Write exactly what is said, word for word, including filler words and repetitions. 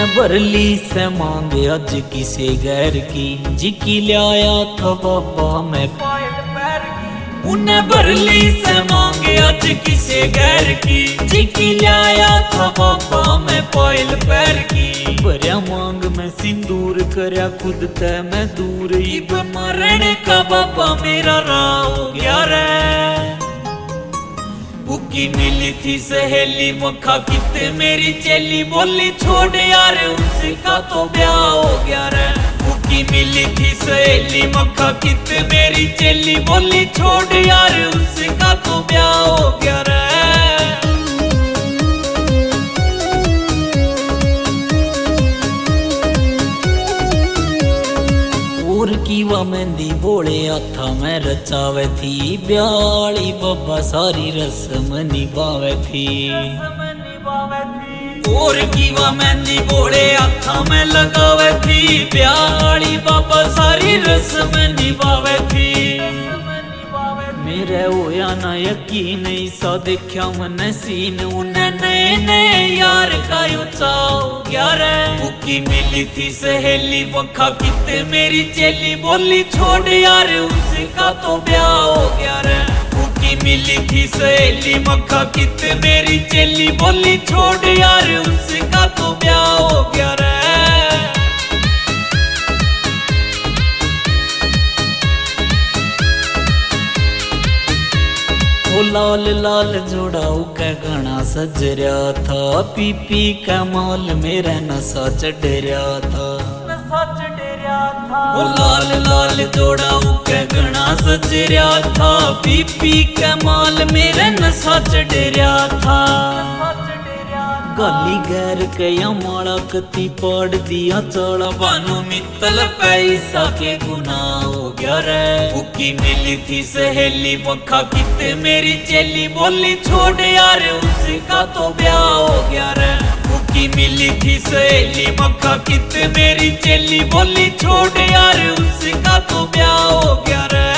उन्हें भरली से मांगे आज किसे गैर की, जिकी लाया था बाबा मैं पायल पैर की। उन्हें भरली से मांगे आज किसे गैर की, जिकी लाया था बाबा मैं पायल पैर की। भरया मांग में सिंदूर करया खुद ते मैं दूर, इब मरण का बाबा मेरा राह हो गया रे। बुकी मिली थी सहेली मक्खा किते मेरी चेली, बोली छोड़ यार उसका तो ब्याह हो गया रे। बुकी मिली थी सहेली मक्खा किते मेरी चेली, बोली छोड़ यार उसका तो ब्याह हो गया रे। और की वा मेहंदी बोले हाथा में रचावे थी, ब्याली बाबा सारी रस्म निभावे थी। और की वा मेहंदी बोले हाथा में लगावे थी, ब्याली बाबा सारी रस्म निभावे थी। मेरे होया ना यकीन ऐसा देखा मन सीन, उन्हें नए नए यार का चाव गया रे। बुकी मिली थी सहेली मक्खा किते मेरी चेली, बोली छोड़ यार उसका तो ब्याह हो गया रे। बुकी मिली थी सहेली मक्खा किते मेरी चेली, बोली छोड़ यार उसका तो ब्याह हो गया रे। ओ लाल लाल जोड़ाऊ का गाना सजरिया था, पी पी का माल मेरा नशा चढ़रिया था। ओ लाल लाल जोड़ाऊ का गाना सजरिया था, पी पी का माल मेरा नशा चढ़रिया था। गाली गैर कया माड़ा कती पाड़ दिया चौड़ा, बानू मित्तल पैसा के गुनाह हो गया रे। बुकी मिली थी सहेली मक्खा किते मेरी चेली, बोली छोड़ यार उसका तो ब्याह हो गया रे। बुकी मिली थी सहेली मक्खा किते मेरी चेली, बोली छोड़ यार उसका तो ब्याह हो गया रे।